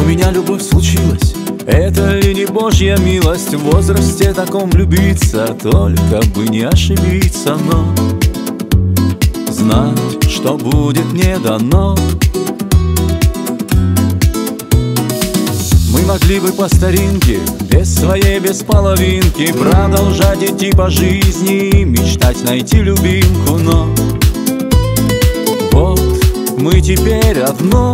меня любовь случилась. Это ли не Божья милость в возрасте таком влюбиться? Только бы не ошибиться, но знать, что будет не дано. Мы могли бы по старинке, без своей, без половинки, продолжать идти по жизни, мечтать найти любимку, но вот мы теперь одно.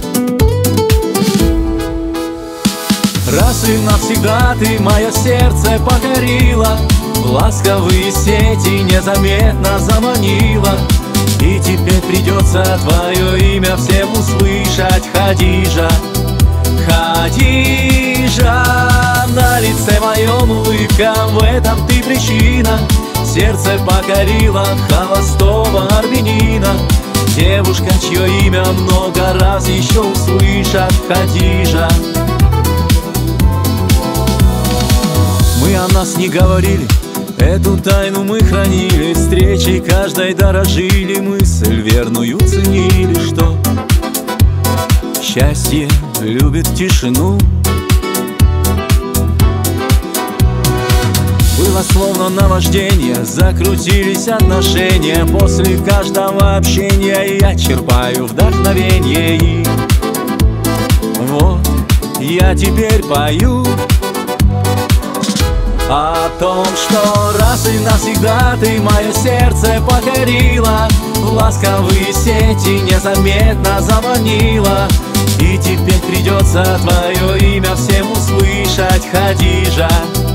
Раз и навсегда ты мое сердце покорила, в ласковые сети незаметно заманила. И теперь придется твое имя всем услышать, Хадижа. Хадижа, на лице моем улыбка, в этом ты причина. Сердце покорила холостого армянина. Девушка, чье имя много раз еще услышат, Хадижа. Мы о нас не говорили, эту тайну мы хранили, встречей каждой дорожили, мысль верную ценили, что счастье любит тишину. Было словно наваждение, закрутились отношения. После каждого общения я черпаю вдохновение. И вот я теперь пою о том, что раз и навсегда ты мое сердце покорила, в ласковые сети незаметно заманила. И теперь придется твое имя всем услышать, Хадижа.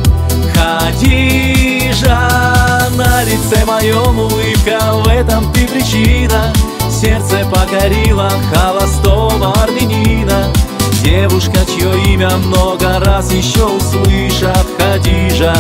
Хадижа, на лице моем улыбка, в этом ты причина. Сердце покорила холостого армянина. Девушка, чье имя много раз еще услышат, Хадижа.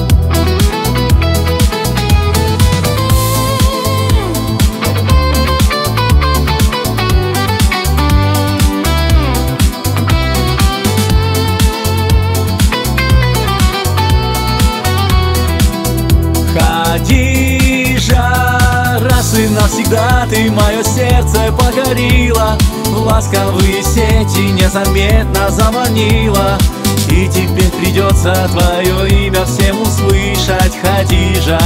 Хадижа, раз и навсегда ты мое сердце покорила, в ласковые сети незаметно заманила. И теперь придется твое имя всем услышать, Хадижа.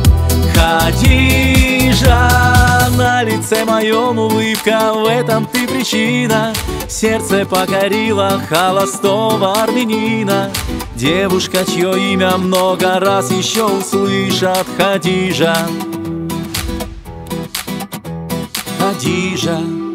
Хадижа, на лице моем улыбка, в этом ты причина. Сердце покорила холостого армянина. Девушка, чье имя много раз еще услышат, Хадижа. Хадижа.